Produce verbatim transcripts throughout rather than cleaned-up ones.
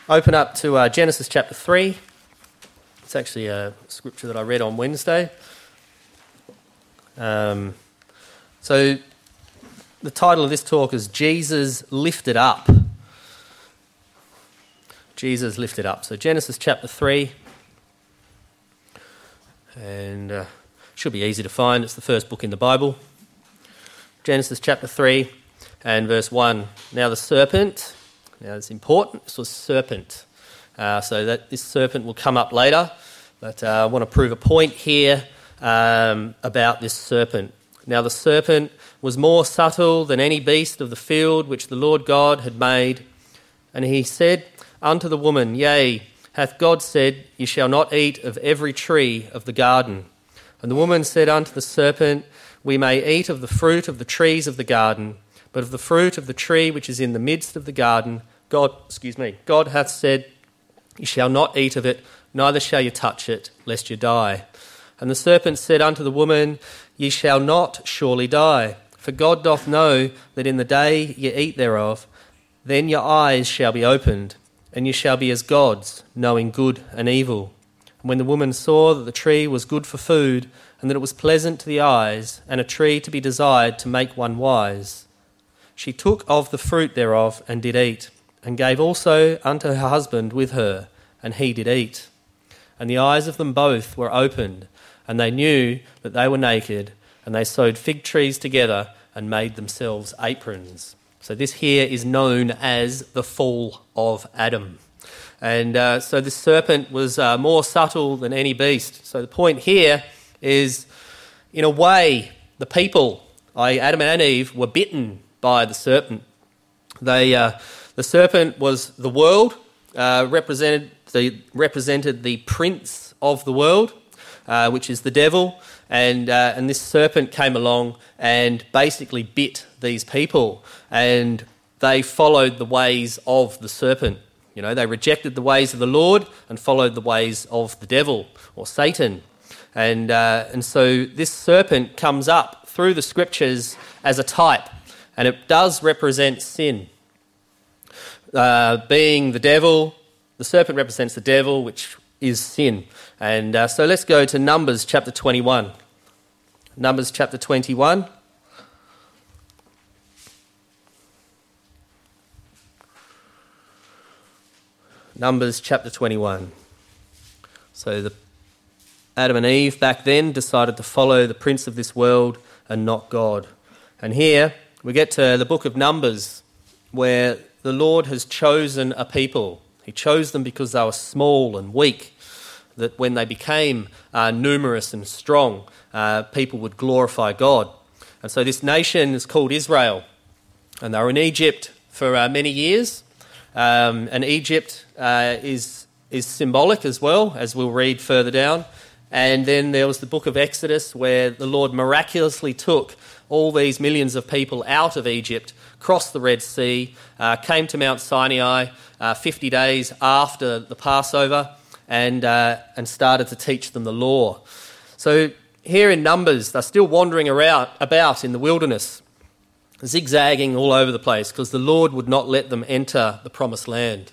Open up to uh, Genesis chapter three. It's actually a scripture that I read on Wednesday. Um, so the title of this talk is Jesus Lifted Up. Jesus Lifted Up. So Genesis chapter three. And uh, should be easy to find. It's the first book in the Bible. Genesis chapter three and verse one. Now the serpent... Now, it's important, this was serpent, uh, so that this serpent will come up later, but uh, I want to prove a point here um, about this serpent. Now, the serpent was more subtle than any beast of the field which the Lord God had made, and he said unto the woman, Yea, hath God said, Ye shall not eat of every tree of the garden. And the woman said unto the serpent, We may eat of the fruit of the trees of the garden, but of the fruit of the tree which is in the midst of the garden, God, excuse me, God hath said, Ye shall not eat of it, neither shall ye touch it, lest ye die. And the serpent said unto the woman, Ye shall not surely die, for God doth know that in the day ye eat thereof, then your eyes shall be opened, and ye shall be as gods, knowing good and evil. And when the woman saw that the tree was good for food, and that it was pleasant to the eyes, and a tree to be desired to make one wise, she took of the fruit thereof and did eat, and gave also unto her husband with her, and he did eat. And the eyes of them both were opened, and they knew that they were naked, and they sewed fig trees together and made themselves aprons. So this here is known as the fall of Adam. And uh, so this serpent was uh, more subtle than any beast. So the point here is, in a way, the people, that is Adam and Eve, were bitten by the serpent. They... Uh, The serpent was the world, uh, represented the represented the prince of the world, uh, which is the devil, and uh, and this serpent came along and basically bit these people, and they followed the ways of the serpent. You know, they rejected the ways of the Lord and followed the ways of the devil or Satan, and uh, and so this serpent comes up through the scriptures as a type, and it does represent sin. Uh, being the devil, the serpent represents the devil, which is sin. And uh, so let's go to Numbers chapter twenty-one. Numbers chapter twenty-one. Numbers chapter twenty-one. So the Adam and Eve back then decided to follow the prince of this world and not God. And here we get to the book of Numbers, where the Lord has chosen a people. He chose them because they were small and weak, that when they became uh, numerous and strong, uh, people would glorify God. And so this nation is called Israel, and they were in Egypt for uh, many years. Um, and Egypt uh, is, is symbolic as well, as we'll read further down. And then there was the book of Exodus, where the Lord miraculously took all these millions of people out of Egypt, crossed the Red Sea, uh, came to Mount Sinai uh, fifty days after the Passover, and uh, and started to teach them the law. So here in Numbers, they're still wandering around, about in the wilderness, zigzagging all over the place, because the Lord would not let them enter the promised land.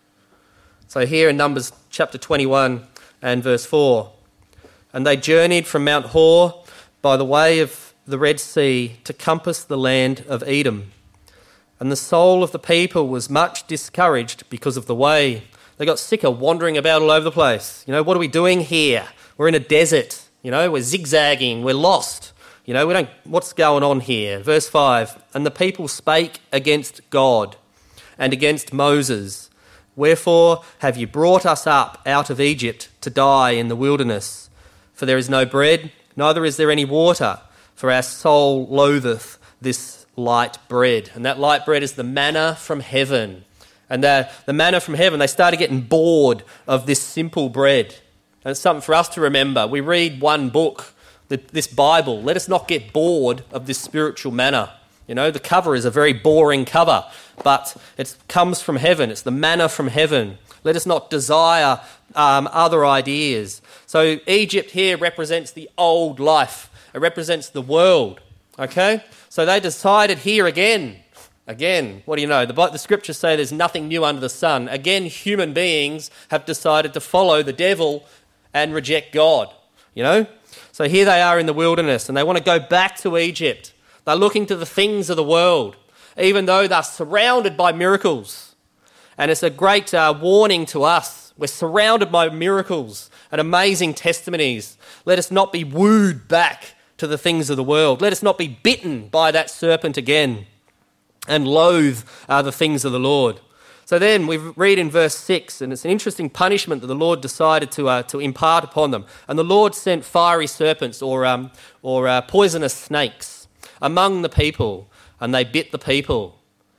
So here in Numbers chapter twenty-one and verse four, And they journeyed from Mount Hor by the way of the Red Sea to compass the land of Edom. And the soul of the people was much discouraged because of the way. They got sick of wandering about all over the place. You know, what are we doing here? We're in a desert. You know, we're zigzagging. We're lost. You know, we don't. What's going on here? Verse five. And the people spake against God and against Moses. Wherefore have you brought us up out of Egypt to die in the wilderness? For there is no bread, neither is there any water. For our soul loatheth this light bread. And that light bread is the manna from heaven. And the, the manna from heaven, they started getting bored of this simple bread. And it's something for us to remember. We read one book, this Bible. Let us not get bored of this spiritual manna. You know, the cover is a very boring cover, but it comes from heaven. It's the manna from heaven. Let us not desire um, other ideas. So Egypt here represents the old life. It represents the world, okay? So they decided here again, Again, what do you know? The, the scriptures say there's nothing new under the sun. Again, human beings have decided to follow the devil and reject God, you know? So here they are in the wilderness and they want to go back to Egypt. They're looking to the things of the world, even though they're surrounded by miracles. And it's a great uh, warning to us. We're surrounded by miracles and amazing testimonies. Let us not be wooed back to the things of the world. Let us not be bitten by that serpent again and loathe uh, the things of the Lord. So then we read in verse six, and it's an interesting punishment that the Lord decided to uh, to impart upon them. And the Lord sent fiery serpents or um, or uh, poisonous snakes among the people, and they bit the people.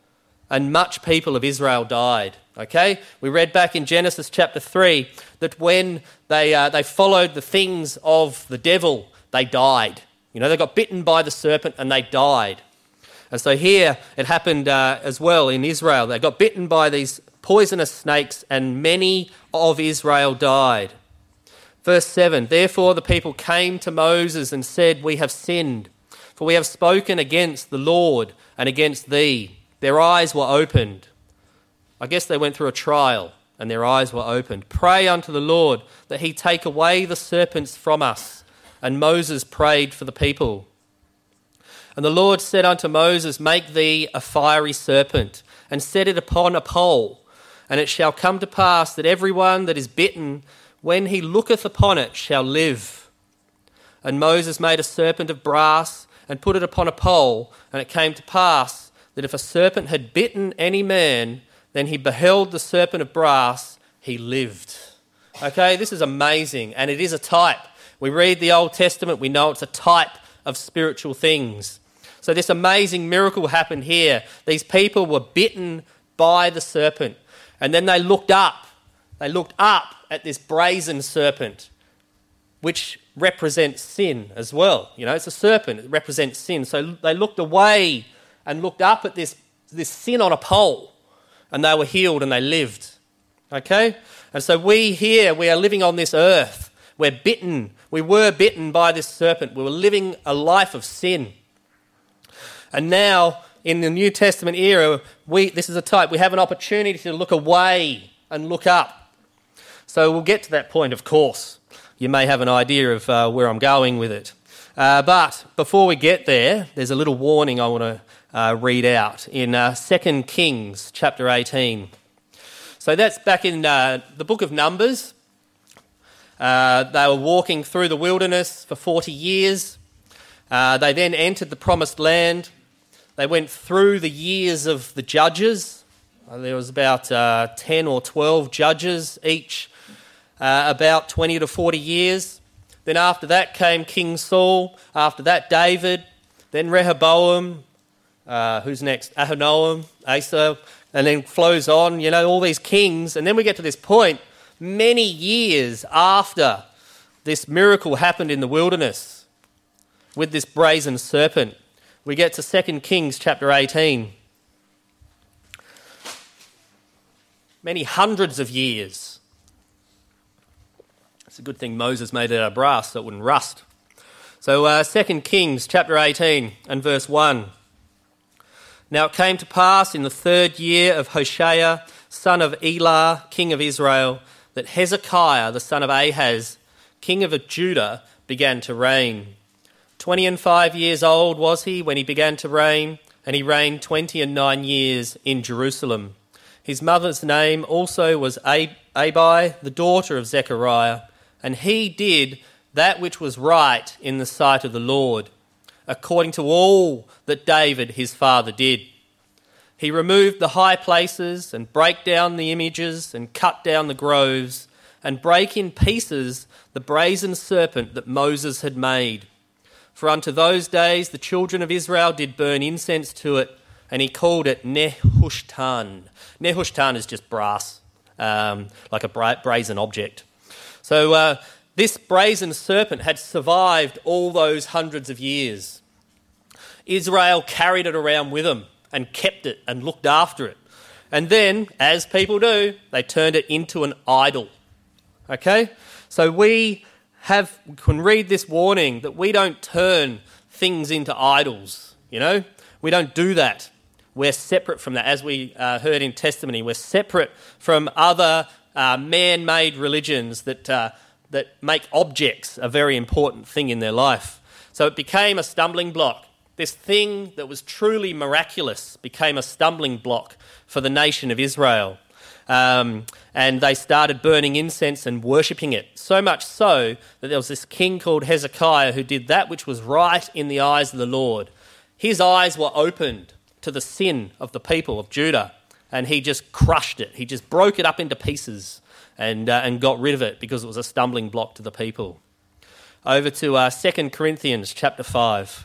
And much people of Israel died. Okay, we read back in Genesis chapter three that when they uh, they followed the things of the devil, they died. You know, they got bitten by the serpent and they died. And so here it happened uh, as well in Israel. They got bitten by these poisonous snakes and many of Israel died. Verse seven, therefore the people came to Moses and said, we have sinned, for we have spoken against the Lord and against thee. Their eyes were opened. I guess they went through a trial and their eyes were opened. Pray unto the Lord that he take away the serpents from us. And Moses prayed for the people. And the Lord said unto Moses, make thee a fiery serpent, and set it upon a pole. And it shall come to pass that every one that is bitten, when he looketh upon it, shall live. And Moses made a serpent of brass, and put it upon a pole. And it came to pass that if a serpent had bitten any man, then he beheld the serpent of brass, he lived. Okay, this is amazing, and it is a type. We read the Old Testament, we know it's a type of spiritual things. So this amazing miracle happened here. These people were bitten by the serpent, and then they looked up. They looked up at this brazen serpent, which represents sin as well. You know, it's a serpent, it represents sin. So they looked away and looked up at this, this sin on a pole, and they were healed and they lived. Okay? And so we here, we are living on this earth. We're bitten. We were bitten by this serpent. We were living a life of sin. And now, in the New Testament era, we this is a type. We have an opportunity to look away and look up. So we'll get to that point, of course. You may have an idea of uh, where I'm going with it. Uh, but before we get there, there's a little warning I want to uh, read out in uh, Second Kings chapter eighteen. So that's back in uh, the book of Numbers. Uh, they were walking through the wilderness for forty years. Uh, they then entered the promised land. They went through the years of the judges. Uh, there was about uh, ten or twelve judges, each uh, about twenty to forty years. Then after that came King Saul. After that, David. Then Rehoboam. Uh, who's next? Ahinoam, Asa. And then flows on, you know, all these kings. And then we get to this point, many years after this miracle happened in the wilderness with this brazen serpent. We get to Second Kings chapter eighteen. Many hundreds of years. It's a good thing Moses made it out of brass so it wouldn't rust. So uh, Second Kings chapter eighteen and verse one. Now it came to pass in the third year of Hoshea, son of Elah, king of Israel, that Hezekiah, the son of Ahaz, king of Judah, began to reign. Twenty and five years old was he when he began to reign, and he reigned twenty and nine years in Jerusalem. His mother's name also was Abi, the daughter of Zechariah, and he did that which was right in the sight of the Lord, according to all that David his father did. He removed the high places and brake down the images and cut down the groves and brake in pieces the brazen serpent that Moses had made. For unto those days the children of Israel did burn incense to it, and he called it Nehushtan. Nehushtan is just brass, um, like a bra- brazen object. So uh, this brazen serpent had survived all those hundreds of years. Israel carried it around with them and kept it and looked after it. And then, as people do, they turned it into an idol. Okay? So we have can read this warning that we don't turn things into idols, you know? We don't do that. We're separate from that. As we uh, heard in testimony, we're separate from other uh, man-made religions that uh, that make objects a very important thing in their life. So it became a stumbling block. This thing that was truly miraculous became a stumbling block for the nation of Israel. Um, and they started burning incense and worshipping it, so much so that there was this king called Hezekiah who did that which was right in the eyes of the Lord. His eyes were opened to the sin of the people of Judah, and he just crushed it. He just broke it up into pieces and uh, and got rid of it because it was a stumbling block to the people. Over to uh, Second Corinthians chapter five.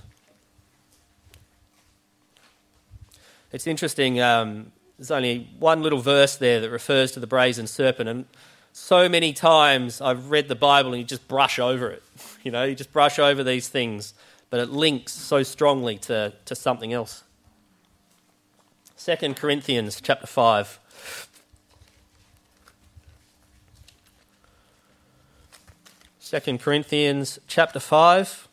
It's interesting, um, there's only one little verse there that refers to the brazen serpent, and so many times I've read the Bible and you just brush over it. You know, you just brush over these things, but it links so strongly to, to something else. Second Corinthians chapter five. Second Corinthians chapter five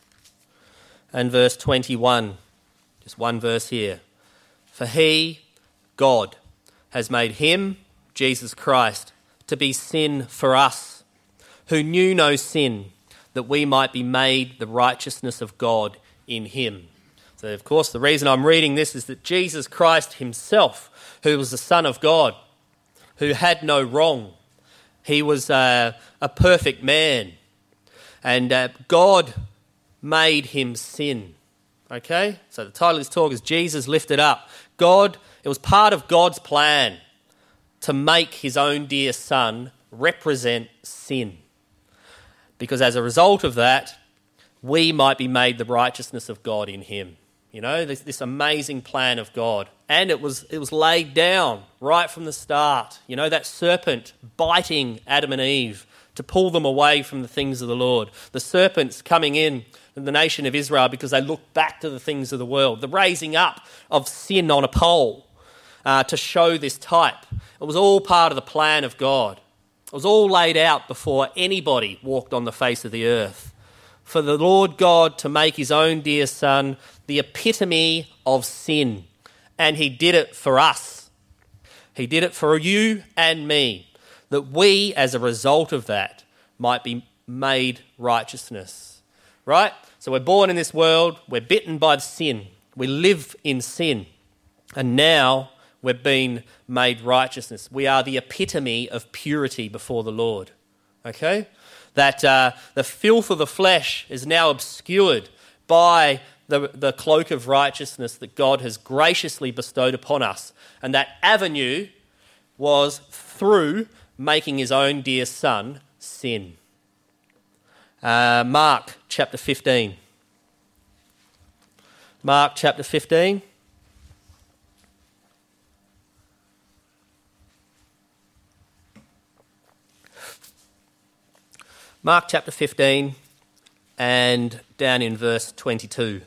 and verse twenty-one. Just one verse here. For he, God, has made him, Jesus Christ, to be sin for us, who knew no sin, that we might be made the righteousness of God in him. So, of course, the reason I'm reading this is that Jesus Christ himself, who was the Son of God, who had no wrong, he was a, a perfect man, and uh, God made him sin. Okay? So the title of this talk is Jesus Lifted Up. God, it was part of God's plan to make his own dear Son represent sin. Because as a result of that, we might be made the righteousness of God in him. You know, this, this amazing plan of God. And it was it was laid down right from the start. You know, that serpent biting Adam and Eve to pull them away from the things of the Lord. The serpents coming in the nation of Israel because they looked back to the things of the world. The raising up of sin on a pole uh, to show this type. It was all part of the plan of God. It was all laid out before anybody walked on the face of the earth. For the Lord God to make his own dear Son the epitome of sin. And he did it for us. He did it for you and me, that we, as a result of that, might be made righteousness. Right? So we're born in this world, we're bitten by sin, we live in sin, and now we're being made righteousness. We are the epitome of purity before the Lord. Okay? That uh, the filth of the flesh is now obscured by the, the cloak of righteousness that God has graciously bestowed upon us. And that avenue was through making his own dear Son sin. Uh, Mark chapter fifteen. Mark chapter fifteen. Mark chapter fifteen and down in verse twenty-two.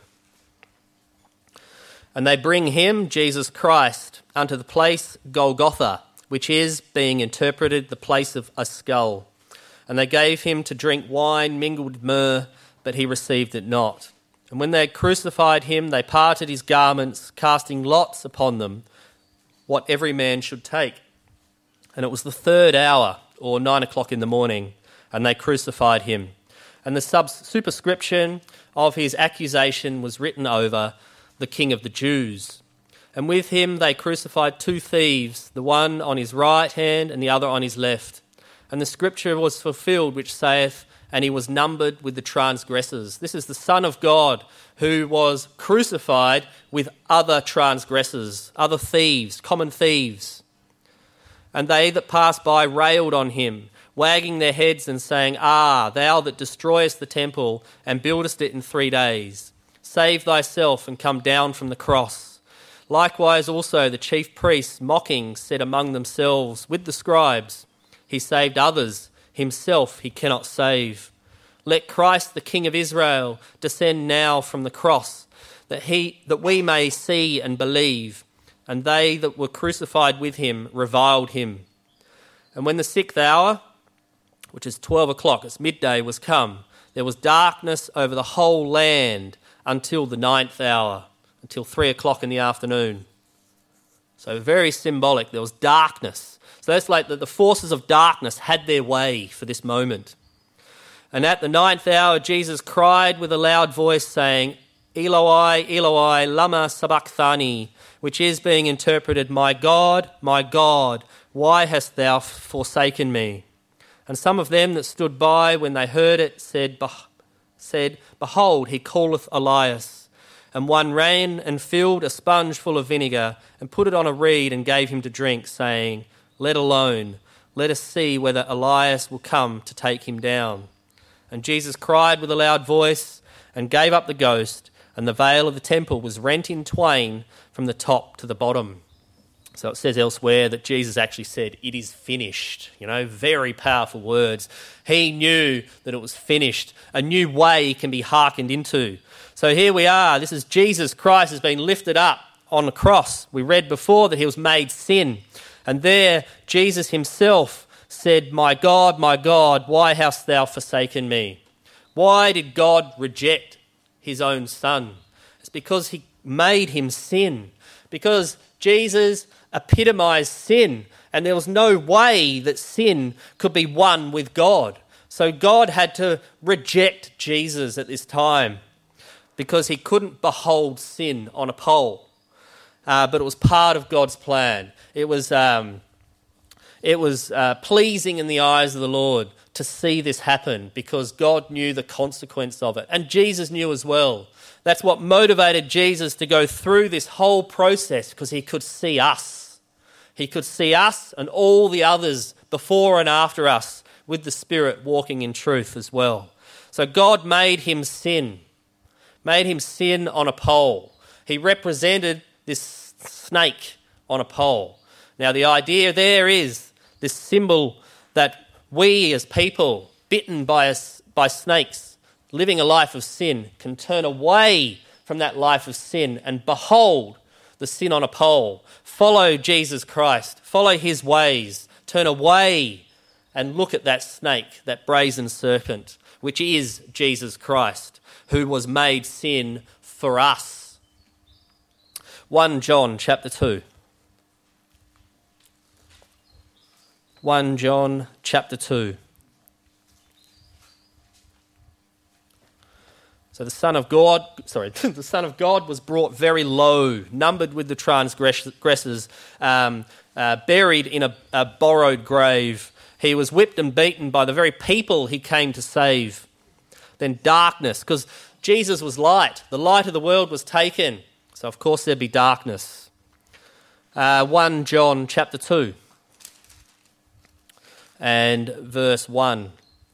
And they bring him, Jesus Christ, unto the place Golgotha, which is, being interpreted, the place of a skull. And they gave him to drink wine mingled with myrrh, but he received it not. And when they had crucified him, they parted his garments, casting lots upon them, what every man should take. And it was the third hour, or nine o'clock in the morning, and they crucified him. And the sub- superscription of his accusation was written over, the King of the Jews. And with him they crucified two thieves, the one on his right hand and the other on his left. And the scripture was fulfilled, which saith, and he was numbered with the transgressors. This is the Son of God who was crucified with other transgressors, other thieves, common thieves. And they that passed by railed on him, wagging their heads and saying, Ah, thou that destroyest the temple and buildest it in three days, save thyself and come down from the cross. Likewise also the chief priests, mocking, said among themselves with the scribes, He saved others, himself he cannot save. Let Christ, the King of Israel, descend now from the cross, that he that we may see and believe. And they that were crucified with him reviled him. And when the sixth hour, which is twelve o'clock, it's midday, was come, there was darkness over the whole land until the ninth hour, until three o'clock in the afternoon. So very symbolic. There was darkness. So that's like the, the forces of darkness had their way for this moment. And at the ninth hour, Jesus cried with a loud voice, saying, Eloi, Eloi, lama sabachthani, which is being interpreted, My God, my God, why hast thou forsaken me? And some of them that stood by when they heard it said, said, Behold, he calleth Elias. And one ran and filled a sponge full of vinegar and put it on a reed and gave him to drink, saying, Let alone, let us see whether Elias will come to take him down. And Jesus cried with a loud voice and gave up the ghost, and the veil of the temple was rent in twain from the top to the bottom. So it says elsewhere that Jesus actually said, It is finished. You know, very powerful words. He knew that it was finished. A new way can be hearkened into. So here we are. This is Jesus Christ has been lifted up on the cross. We read before that he was made sin. And there Jesus himself said, My God, my God, why hast thou forsaken me? Why did God reject his own son? It's because he made him sin. Because Jesus epitomised sin, and there was no way that sin could be won with God. So God had to reject Jesus at this time because he couldn't behold sin on a pole. Uh, but it was part of God's plan. It was... Um, It was uh, pleasing in the eyes of the Lord to see this happen because God knew the consequence of it. And Jesus knew as well. That's what motivated Jesus to go through this whole process, because he could see us. He could see us and all the others before and after us with the Spirit walking in truth as well. So God made him sin, made him sin on a pole. He represented this snake on a pole. Now the idea there is this symbol that we as people bitten by, us, by snakes, living a life of sin, can turn away from that life of sin and behold the sin on a pole. Follow Jesus Christ, follow his ways, turn away and look at that snake, that brazen serpent, which is Jesus Christ, who was made sin for us. First John chapter two. First John chapter two. So the Son of God, sorry, the Son of God was brought very low, numbered with the transgressors, um, uh, buried in a, a borrowed grave. He was whipped and beaten by the very people he came to save. Then darkness, because Jesus was light. The light of the world was taken. So of course there'd be darkness. Uh, First John chapter two. And verse one.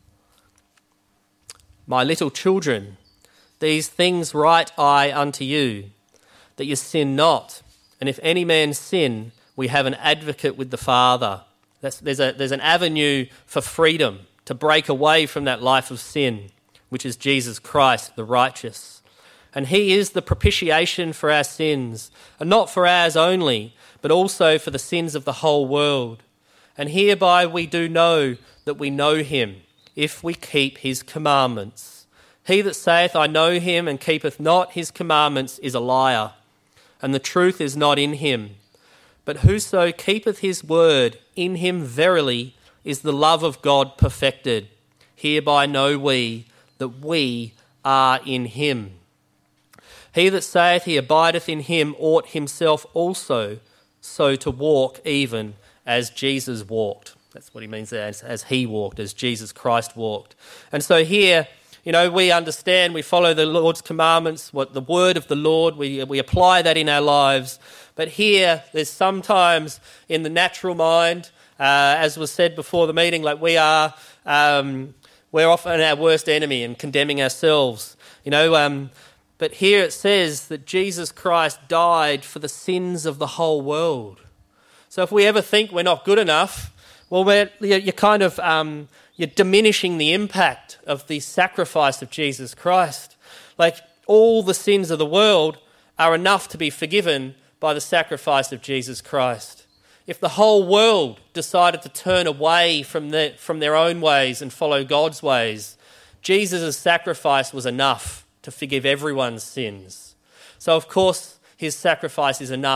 My little children, these things write I unto you, that you sin not. And if any man sin, we have an advocate with the Father. That's, there's, a, there's an avenue for freedom, to break away from that life of sin, which is Jesus Christ, the righteous. And he is the propitiation for our sins, and not for ours only, but also for the sins of the whole world. And hereby we do know that we know him, if we keep his commandments. He that saith, I know him, and keepeth not his commandments, is a liar, and the truth is not in him. But whoso keepeth his word, in him verily is the love of God perfected. Hereby know we that we are in him. He that saith he abideth in him ought himself also so to walk even as Jesus walked. That's what he means there, as, as he walked, as Jesus Christ walked. And so here, you know, we understand, we follow the Lord's commandments, what the word of the Lord, we, we apply that in our lives. But here, there's sometimes in the natural mind, uh, as was said before the meeting, like we are, um, we're often our worst enemy and condemning ourselves. You know, um, but here it says that Jesus Christ died for the sins of the whole world. So if we ever think we're not good enough, well, we're, you're kind of um, you're diminishing the impact of the sacrifice of Jesus Christ. Like all the sins of the world are enough to be forgiven by the sacrifice of Jesus Christ. If the whole world decided to turn away from their, from their own ways and follow God's ways, Jesus' sacrifice was enough to forgive everyone's sins. So of course his sacrifice is enough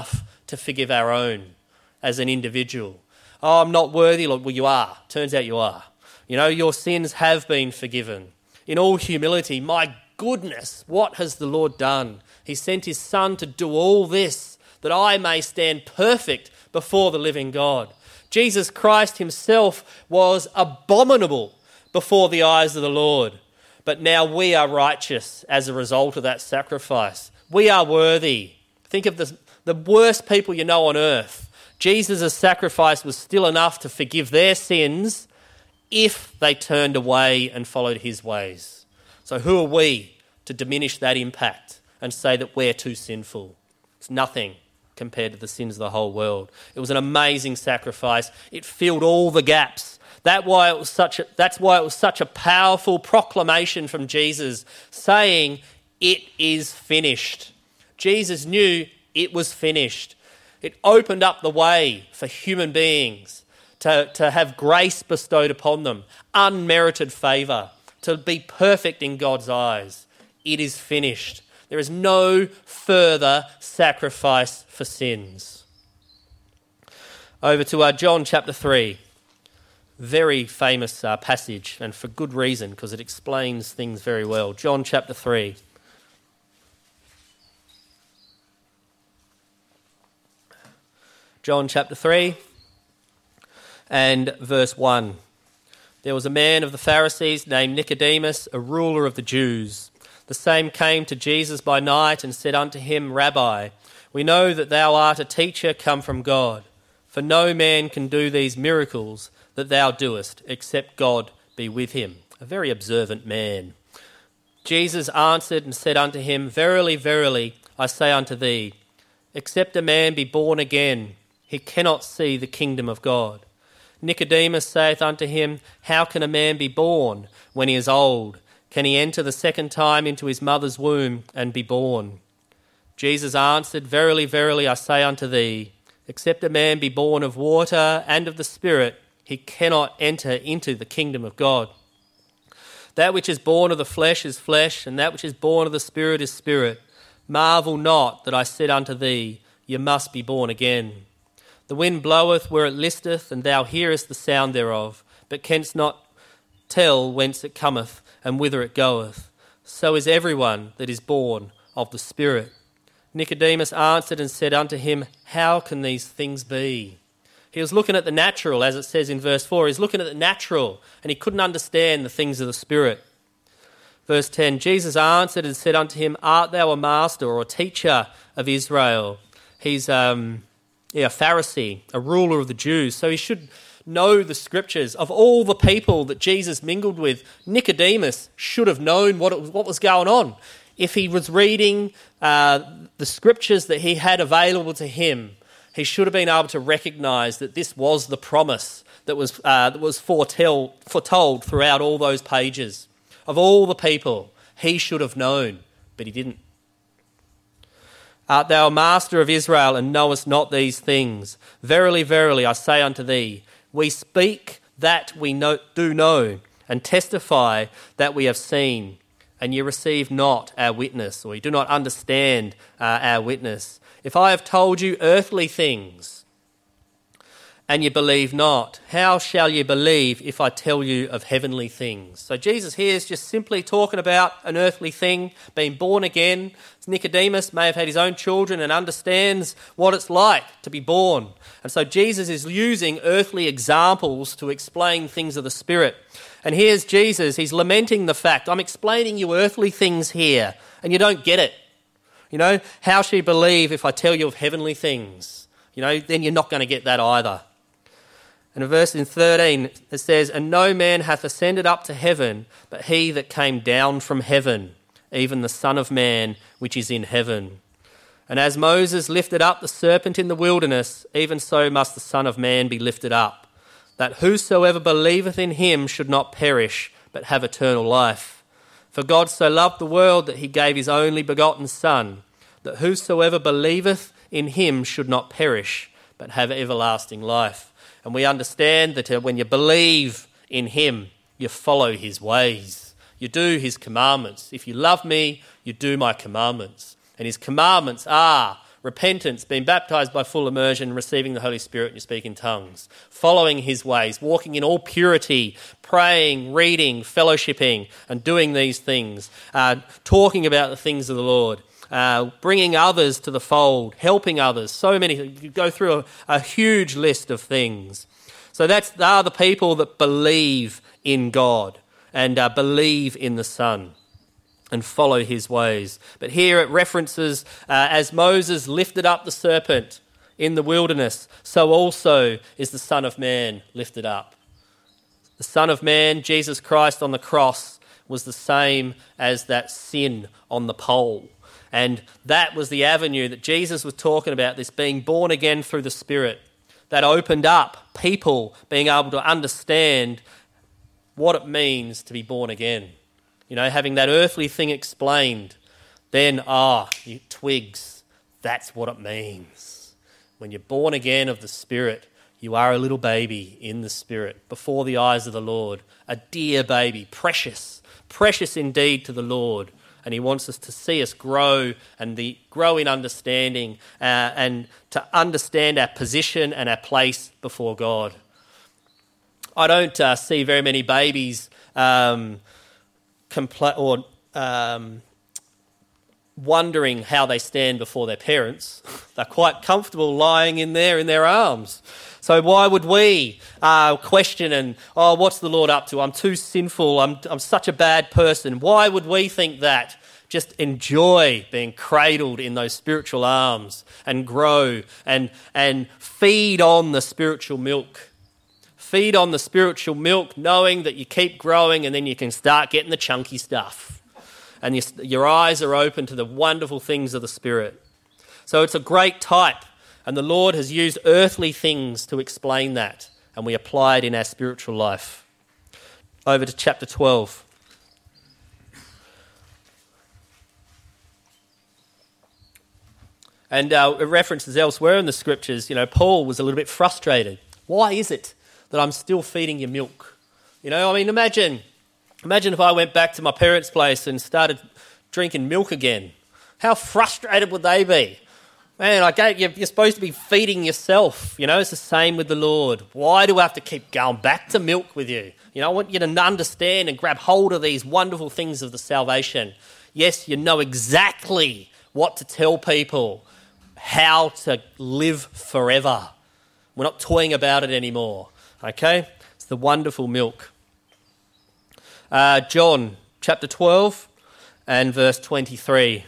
to forgive our own as an individual. Oh, I'm not worthy. Well, you are. Turns out you are. You know, your sins have been forgiven. In all humility, my goodness, what has the Lord done? He sent his Son to do all this, that I may stand perfect before the living God. Jesus Christ himself was abominable before the eyes of the Lord, but now we are righteous as a result of that sacrifice. We are worthy. Think of the, the worst people you know on earth. Jesus' sacrifice was still enough to forgive their sins if they turned away and followed his ways. So who are we to diminish that impact and say that we're too sinful? It's nothing compared to the sins of the whole world. It was an amazing sacrifice. It filled all the gaps. That why it was such a, that's why it was such a powerful proclamation from Jesus, saying, it is finished. Jesus knew it was finished. It opened up the way for human beings to, to have grace bestowed upon them, unmerited favour, to be perfect in God's eyes. It is finished. There is no further sacrifice for sins. Over to uh, John chapter three. Very famous uh, passage, and for good reason, because it explains things very well. John chapter three. John chapter three and verse one. There was a man of the Pharisees named Nicodemus, a ruler of the Jews. The same came to Jesus by night and said unto him, Rabbi, we know that thou art a teacher come from God, for no man can do these miracles that thou doest, except God be with him. A very observant man. Jesus answered and said unto him, Verily, verily, I say unto thee, except a man be born again, he cannot see the kingdom of God. Nicodemus saith unto him, How can a man be born when he is old? Can he enter the second time into his mother's womb and be born? Jesus answered, Verily, verily, I say unto thee, except a man be born of water and of the Spirit, he cannot enter into the kingdom of God. That which is born of the flesh is flesh, and that which is born of the Spirit is spirit. Marvel not that I said unto thee, You must be born again. The wind bloweth where it listeth, and thou hearest the sound thereof, but canst not tell whence it cometh and whither it goeth. So is everyone that is born of the Spirit. Nicodemus answered and said unto him, How can these things be? He was looking at the natural, as it says in verse four. He's looking at the natural, and he couldn't understand the things of the Spirit. Verse ten, Jesus answered and said unto him, Art thou a master or a teacher of Israel? He's um, yeah, a Pharisee, a ruler of the Jews, so he should know the Scriptures. Of all the people that Jesus mingled with, Nicodemus should have known what, it was, what was going on. If he was reading uh, the Scriptures that he had available to him, he should have been able to recognise that this was the promise that was uh, that was foretell, foretold throughout all those pages. Of all the people, he should have known, but he didn't. Art thou a master of Israel, and knowest not these things? Verily, verily, I say unto thee, we speak that we know, do know, and testify that we have seen, and ye receive not our witness, or ye do not understand uh, our witness. If I have told you earthly things, and ye believe not, how shall ye believe if I tell you of heavenly things? So Jesus here is just simply talking about an earthly thing, being born again. Nicodemus may have had his own children and understands what it's like to be born. And so Jesus is using earthly examples to explain things of the Spirit. And here's Jesus, he's lamenting the fact, I'm explaining you earthly things here, and you don't get it. You know, how shall you believe if I tell you of heavenly things? You know, then you're not going to get that either. And a verse in thirteen, it says, And no man hath ascended up to heaven, but he that came down from heaven, even the Son of Man, which is in heaven. And as Moses lifted up the serpent in the wilderness, even so must the Son of Man be lifted up, that whosoever believeth in him should not perish, but have eternal life. For God so loved the world that he gave his only begotten Son, that whosoever believeth in him should not perish, but have everlasting life. And we understand that when you believe in him, you follow his ways. You do his commandments. If you love me, you do my commandments. And his commandments are repentance, being baptised by full immersion, receiving the Holy Spirit, and you speak in tongues. Following his ways, walking in all purity, praying, reading, fellowshipping, and doing these things. Uh, talking about the things of the Lord. Uh, bringing others to the fold, helping others. So many, you go through a, a huge list of things. So that's they are the people that believe in God and uh, believe in the Son and follow his ways. But here it references, uh, as Moses lifted up the serpent in the wilderness, so also is the Son of Man lifted up. The Son of Man, Jesus Christ on the cross, was the same as that sin on the pole. And that was the avenue that Jesus was talking about, this being born again through the Spirit. That opened up people being able to understand what it means to be born again. You know, having that earthly thing explained, then, ah, you twigs, that's what it means. When you're born again of the Spirit, you are a little baby in the Spirit before the eyes of the Lord, a dear baby, precious, precious indeed to the Lord. And he wants us to see us grow and the grow in understanding uh, and to understand our position and our place before God. I don't uh, see very many babies um, compl- or um, wondering how they stand before their parents. They're quite comfortable lying in there in their arms. So why would we uh, question and, oh, what's the Lord up to? I'm too sinful. I'm, I'm such a bad person. Why would we think that? Just enjoy being cradled in those spiritual arms and grow and, and feed on the spiritual milk. Feed on the spiritual milk, knowing that you keep growing and then you can start getting the chunky stuff. And your, your eyes are open to the wonderful things of the Spirit. So it's a great type. And the Lord has used earthly things to explain that, and we apply it in our spiritual life. Over to chapter twelve. And uh, it references elsewhere in the Scriptures, you know, Paul was a little bit frustrated. Why is it that I'm still feeding you milk? You know, I mean, imagine, imagine if I went back to my parents' place and started drinking milk again. How frustrated would they be? Man, I gave, you're supposed to be feeding yourself. You know, it's the same with the Lord. Why do I have to keep going back to milk with you? You know, I want you to understand and grab hold of these wonderful things of the salvation. Yes, you know exactly what to tell people, how to live forever. We're not toying about it anymore, okay? It's the wonderful milk. Uh, John chapter twelve and verse twenty-three.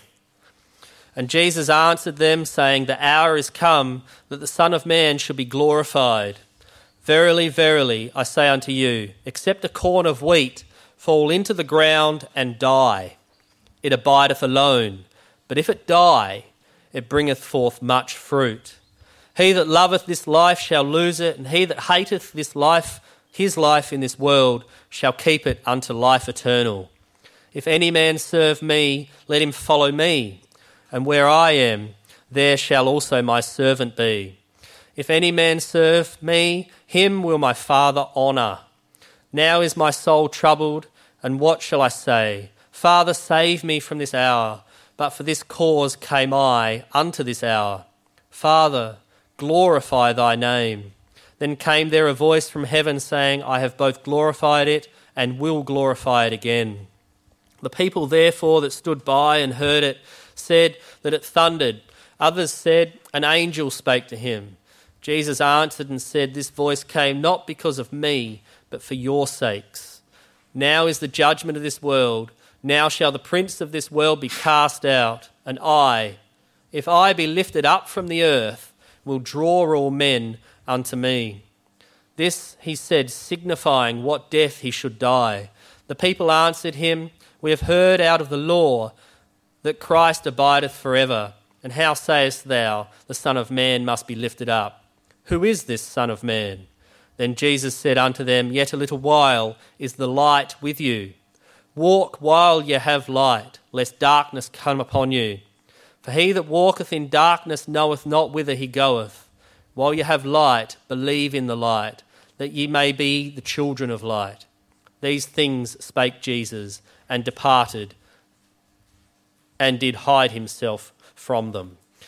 And Jesus answered them, saying, the hour is come that the Son of Man should be glorified. Verily, verily, I say unto you, except a corn of wheat fall into the ground and die, it abideth alone. But if it die, it bringeth forth much fruit. He that loveth this life shall lose it, and he that hateth this life, his life in this world, shall keep it unto life eternal. If any man serve me, let him follow me. And where I am, there shall also my servant be. If any man serve me, him will my Father honour. Now is my soul troubled, and what shall I say? Father, save me from this hour. But for this cause came I unto this hour. Father, glorify thy name. Then came there a voice from heaven saying, I have both glorified it and will glorify it again. The people therefore that stood by and heard it said that it thundered. Others said, an angel spake to him. Jesus answered and said, this voice came not because of me, but for your sakes. Now is the judgment of this world. Now shall the prince of this world be cast out. And I, if I be lifted up from the earth, will draw all men unto me. This he said, signifying what death he should die. The people answered him, we have heard out of the law that Christ abideth forever. And how sayest thou, the Son of Man must be lifted up? Who is this Son of Man? Then Jesus said unto them, yet a little while is the light with you. Walk while ye have light, lest darkness come upon you. For he that walketh in darkness knoweth not whither he goeth. While ye have light, believe in the light, that ye may be the children of light. These things spake Jesus, and departed, and did hide himself from them.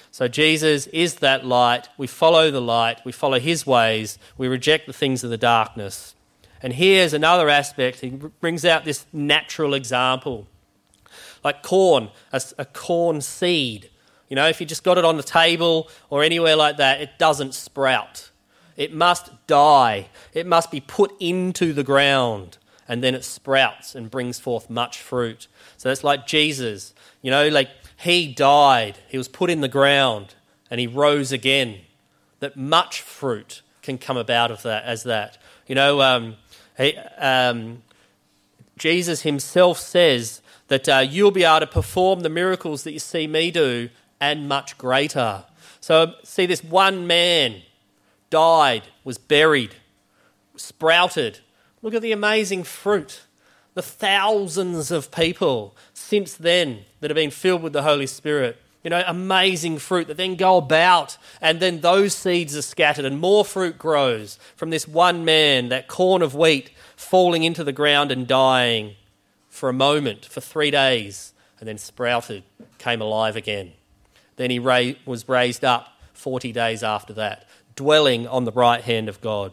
So Jesus is that light. We follow the light. We follow his ways. We reject the things of the darkness. And here's another aspect. He brings out this natural example. Like corn, a, a corn seed. You know, if you just got it on the table or anywhere like that, it doesn't sprout. It must die. It must be put into the ground, and then it sprouts and brings forth much fruit. So that's like Jesus. You know, like he died. He was put in the ground and he rose again. That much fruit can come about of that as that. You know, um, he, um, Jesus himself says that uh, you'll be able to perform the miracles that you see me do and much greater. So see, this one man died, was buried, sprouted. Look at the amazing fruit. The thousands of people since then that have been filled with the Holy Spirit. You know, amazing fruit that then go about, and then those seeds are scattered and more fruit grows from this one man, that corn of wheat falling into the ground and dying for a moment, for three days, and then sprouted, came alive again. Then he ra- was raised up forty days after that, dwelling on the right hand of God.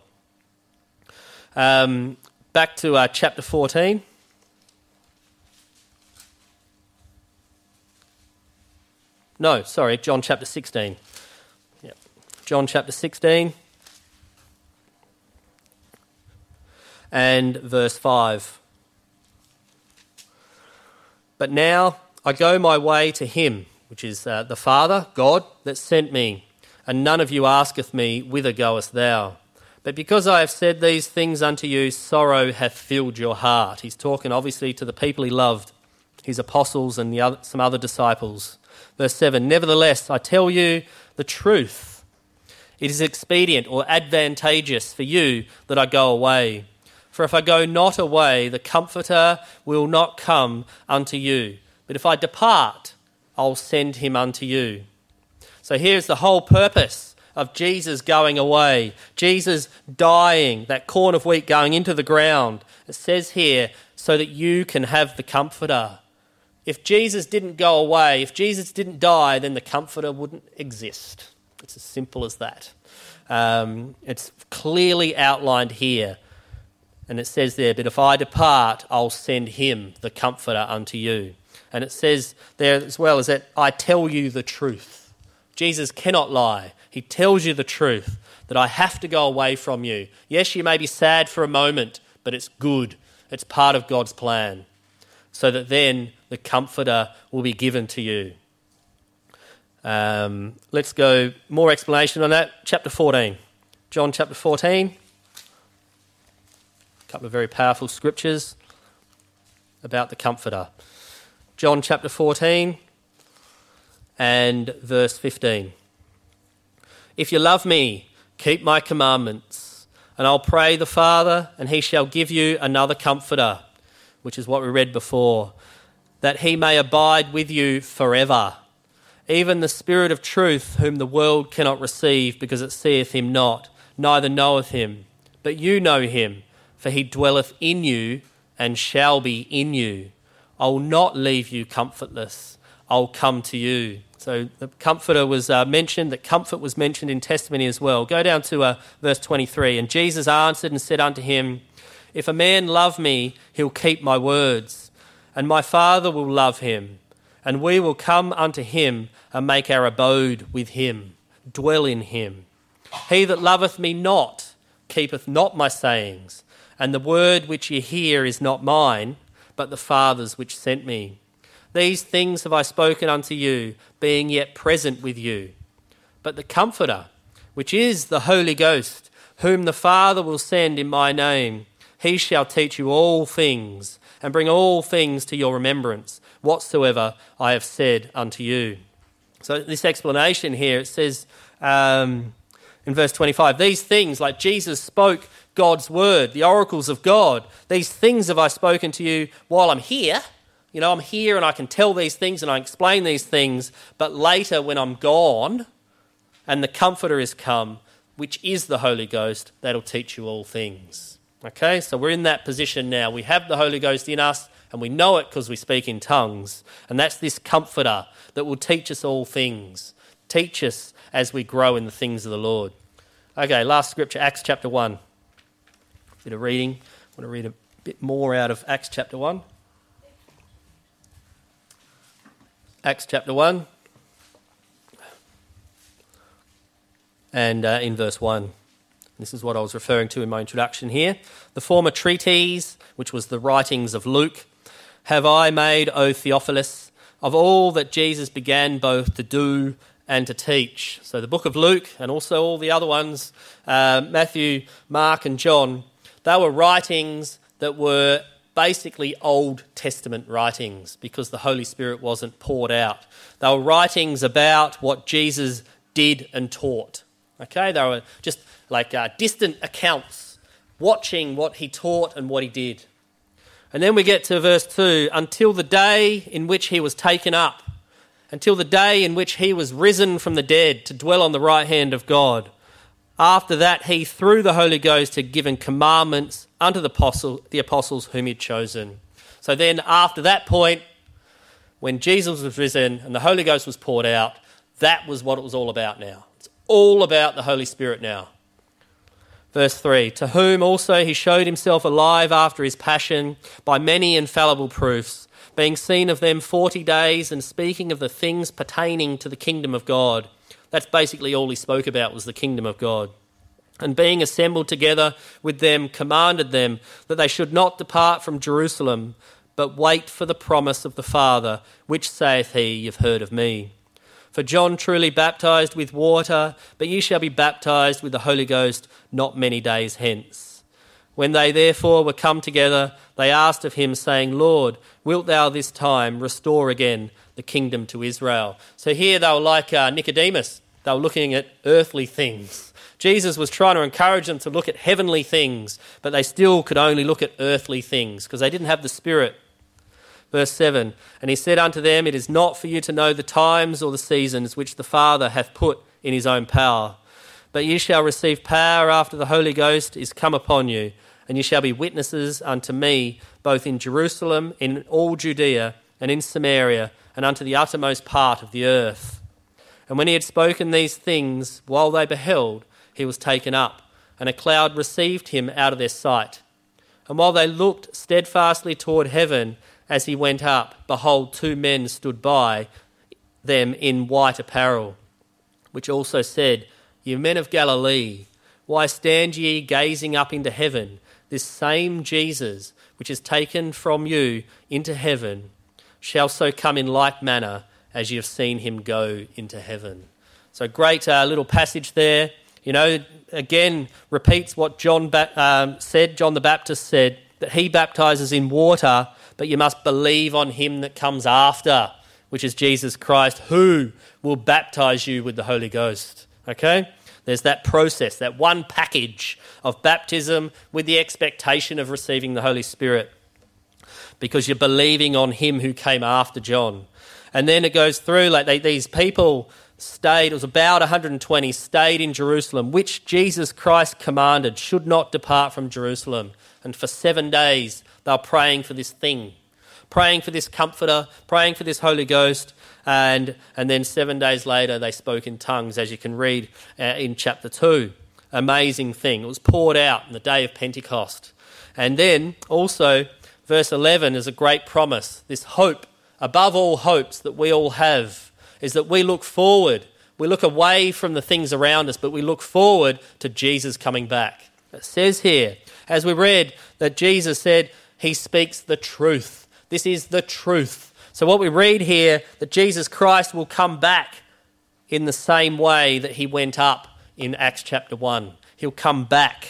Um, back to uh, chapter fourteen. No, sorry, John chapter sixteen. Yep. John chapter sixteen and verse five. But now I go my way to him, which is uh, the Father, God, that sent me, and none of you asketh me, whither goest thou? But because I have said these things unto you, sorrow hath filled your heart. He's talking obviously to the people he loved, his apostles and the other, some other disciples. Verse seven, nevertheless, I tell you the truth. It is expedient or advantageous for you that I go away. For if I go not away, the Comforter will not come unto you. But if I depart, I'll send him unto you. So here's the whole purpose of Jesus going away. Jesus dying, that corn of wheat going into the ground. It says here, so that you can have the Comforter. If Jesus didn't go away, if Jesus didn't die, then the Comforter wouldn't exist. It's as simple as that. Um, it's clearly outlined here. And it says there, but if I depart, I'll send him, the Comforter, unto you. And it says there as well is that I tell you the truth. Jesus cannot lie. He tells you the truth, that I have to go away from you. Yes, you may be sad for a moment, but it's good. It's part of God's plan. So that then the Comforter will be given to you. Um, let's go, more explanation on that. Chapter fourteen. John chapter fourteen. A couple of very powerful scriptures about the Comforter. John chapter fourteen and verse fifteen. If you love me, keep my commandments, and I'll pray the Father, and he shall give you another Comforter, which is what we read before, that he may abide with you forever, even the Spirit of truth, whom the world cannot receive, because it seeth him not, neither knoweth him. But you know him, for he dwelleth in you and shall be in you. I will not leave you comfortless. I'll come to you. So the Comforter was uh, mentioned, that comfort was mentioned in testimony as well. Go down to uh, verse twenty-three. And Jesus answered and said unto him, if a man love me, he'll keep my words, and my Father will love him, and we will come unto him and make our abode with him, dwell in him. He that loveth me not keepeth not my sayings, and the word which ye hear is not mine, but the Father's which sent me. These things have I spoken unto you, being yet present with you. But the Comforter, which is the Holy Ghost, whom the Father will send in my name, he shall teach you all things, and bring all things to your remembrance, whatsoever I have said unto you. So this explanation here, it says um, in verse twenty-five, these things, like Jesus spoke God's word, the oracles of God, these things have I spoken to you while I'm here. You know, I'm here and I can tell these things and I explain these things, but later when I'm gone and the Comforter is come, which is the Holy Ghost, that'll teach you all things. Okay, so we're in that position now. We have the Holy Ghost in us and we know it because we speak in tongues. And that's this Comforter that will teach us all things. Teach us as we grow in the things of the Lord. Okay, last scripture, Acts chapter one. Bit of reading. I want to read a bit more out of Acts chapter one. Acts chapter one. And uh, in verse one. This is what I was referring to in my introduction here. The former treatise, which was the writings of Luke, have I made, O Theophilus, of all that Jesus began both to do and to teach. So the book of Luke and also all the other ones, uh, Matthew, Mark and John, they were writings that were basically Old Testament writings because the Holy Spirit wasn't poured out. They were writings about what Jesus did and taught. Okay, they were just like uh, distant accounts, watching what he taught and what he did. And then we get to verse two, until the day in which he was taken up, until the day in which he was risen from the dead to dwell on the right hand of God. After that, he, through the Holy Ghost, had given commandments unto the, apostle, the apostles whom he had chosen. So then after that point, when Jesus was risen and the Holy Ghost was poured out, that was what it was all about now. It's all about the Holy Spirit now. Verse three, to whom also he showed himself alive after his passion by many infallible proofs, being seen of them forty days and speaking of the things pertaining to the kingdom of God. That's basically all he spoke about was the kingdom of God. And being assembled together with them, commanded them that they should not depart from Jerusalem, but wait for the promise of the Father, which saith he, You've heard of me. For John truly baptized with water, but ye shall be baptized with the Holy Ghost not many days hence. When they therefore were come together, they asked of him, saying, Lord, wilt thou this time restore again the kingdom to Israel? So here they were like uh, Nicodemus. They were looking at earthly things. Jesus was trying to encourage them to look at heavenly things, but they still could only look at earthly things because they didn't have the Spirit. Verse seven, and he said unto them, It is not for you to know the times or the seasons which the Father hath put in his own power, but ye shall receive power after the Holy Ghost is come upon you, and ye shall be witnesses unto me, both in Jerusalem, in all Judea, and in Samaria, and unto the uttermost part of the earth. And when he had spoken these things, while they beheld, he was taken up, and a cloud received him out of their sight. And while they looked steadfastly toward heaven, as he went up, behold, two men stood by them in white apparel, which also said, Ye men of Galilee, why stand ye gazing up into heaven? This same Jesus, which is taken from you into heaven, shall so come in like manner as ye have seen him go into heaven. So great uh, little passage there. You know, again, repeats what John ba- um, said, John the Baptist said, that he baptizes in water, but you must believe on him that comes after, which is Jesus Christ, who will baptize you with the Holy Ghost. Okay? There's that process, that one package of baptism with the expectation of receiving the Holy Spirit because you're believing on him who came after John. And then it goes through, like they, these people stayed, it was about one hundred twenty, stayed in Jerusalem, which Jesus Christ commanded should not depart from Jerusalem. And for seven days, they were praying for this thing, praying for this comforter, praying for this Holy Ghost. And, and then seven days later, they spoke in tongues, as you can read uh, in chapter two. Amazing thing. It was poured out on the day of Pentecost. And then also, verse eleven is a great promise. This hope, above all hopes that we all have, is that we look forward. We look away from the things around us, but we look forward to Jesus coming back. It says here, as we read, that Jesus said he speaks the truth. This is the truth. So what we read here, that Jesus Christ will come back in the same way that he went up in Acts chapter one. He'll come back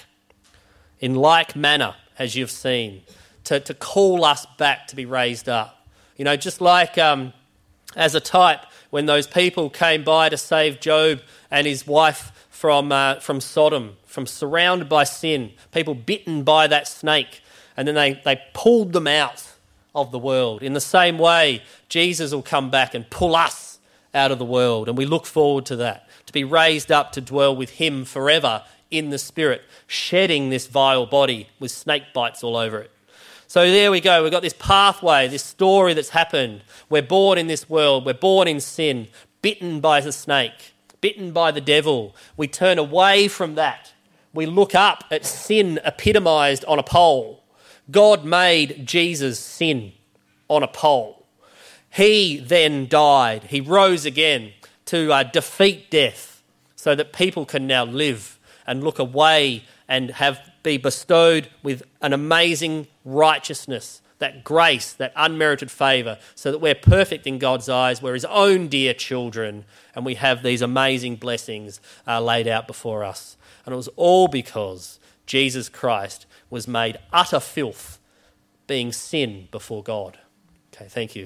in like manner, as you've seen, to, to call us back to be raised up. You know, just like um, as a type, when those people came by to save Job and his wife from uh, from Sodom, from surrounded by sin, people bitten by that snake, and then they, they pulled them out of the world. In the same way, Jesus will come back and pull us out of the world, and we look forward to that, to be raised up to dwell with him forever in the Spirit, shedding this vile body with snake bites all over it. So there we go. We've got this pathway, this story that's happened. We're born in this world. We're born in sin, bitten by the snake, bitten by the devil. We turn away from that. We look up at sin epitomised on a pole. God made Jesus sin on a pole. He then died. He rose again to uh, defeat death so that people can now live and look away and have be bestowed with an amazing righteousness, that grace, that unmerited favour, so that we're perfect in God's eyes, we're his own dear children, and we have these amazing blessings uh, laid out before us. And it was all because Jesus Christ was made utter filth, being sin before God. Okay, thank you.